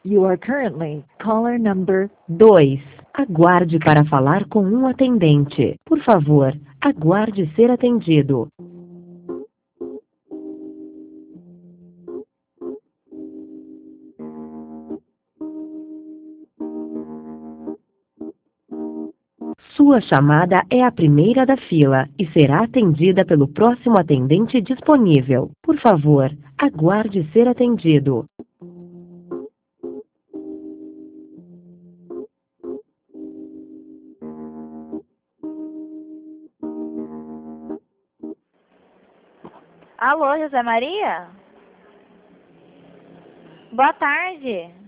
You are currently caller number 2. Aguarde para falar com um atendente. Por favor, aguarde ser atendido. Sua chamada é a primeira da fila e será atendida pelo próximo atendente disponível. Por favor, aguarde ser atendido. Alô, José Maria? Boa tarde.